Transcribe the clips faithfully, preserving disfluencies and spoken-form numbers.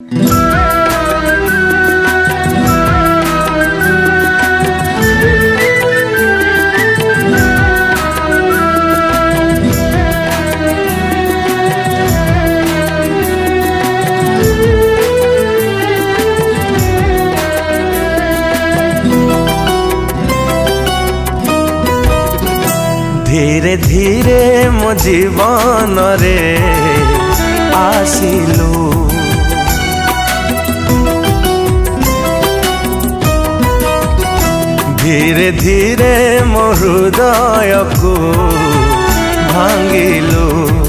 धीरे धीरे मो जीवन रे आसिलु धीरे धीरे मो हृदय को भांगिलु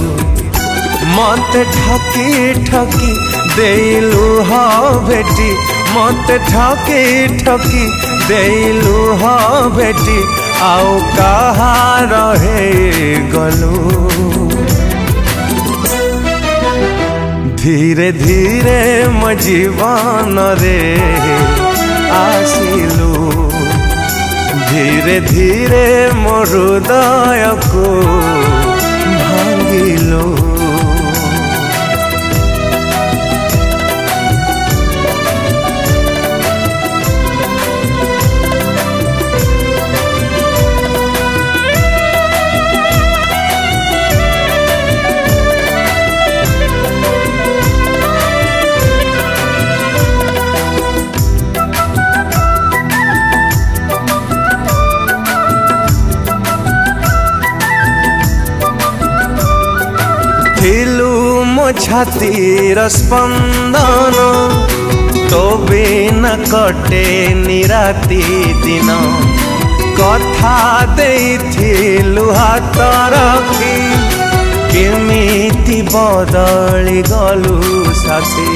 मत ठकी ठकी देलु हा भेटी मत ठकी ठकी देलु हा भेटी आउ कहा रहे गलु धीरे धीरे मो जीवन रे आसिलु धीरे धीरे मो हृदय को भांगिलु थिलु मो छातीर स्पंदन तो बिना कटे निराती दिन कथा देइथिलु हाथ रखी केमिति बदली गलु साथी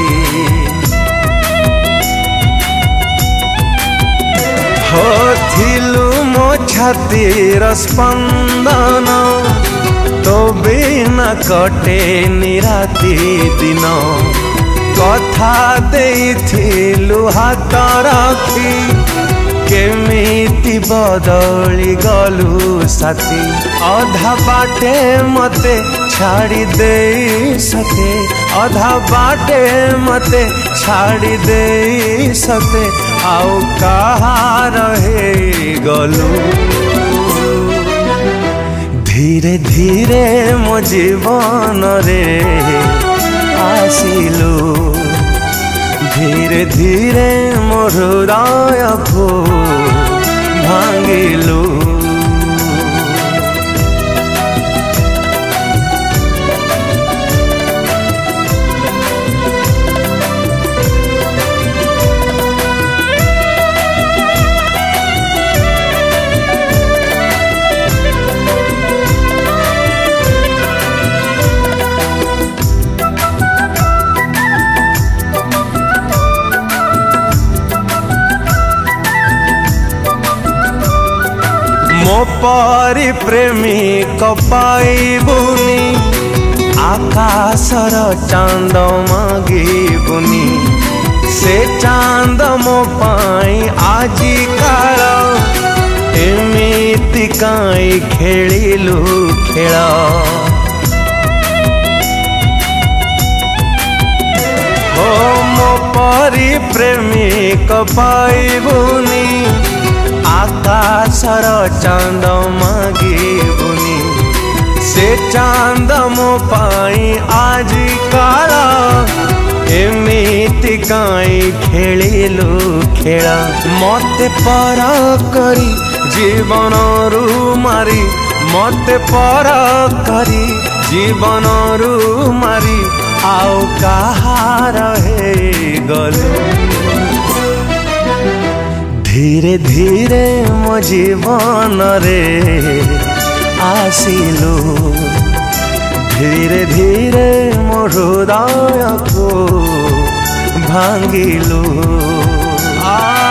हो थिलु मो छातीर स्पंदन तो बिना कटे निराती दिन कथा देइथिलु हाथ रखी केमिति बदली गलु साथी अधा बाटे मते छाड़ी दे सके अधा बाटे मते छाड़ी दे सके आउ कहा रहे गलु धीरे धीरे मो जीवन रे आसिलु धीरे धीरे मो हृदय को भांगिलु मो परी प्रेमिक पाइबुनी आकाशर चांद मागिबुनी से चांद मो पाई आजी काल एमिति काई खेलिलु खेल हो मो परी प्रेमिक पाइबुनी आकाशर चांद मागिबुनी से चांद मो पाई आज काल एमिति काई खेलिलु खेल मते पर करी जीवन रु मारी मते पर करी जीवन रु मारी आउ कहा रहे गलु धीरे धीरे मो जीवन रे आसिलु धीरे धीरे मो हृदय को भांगिलु आ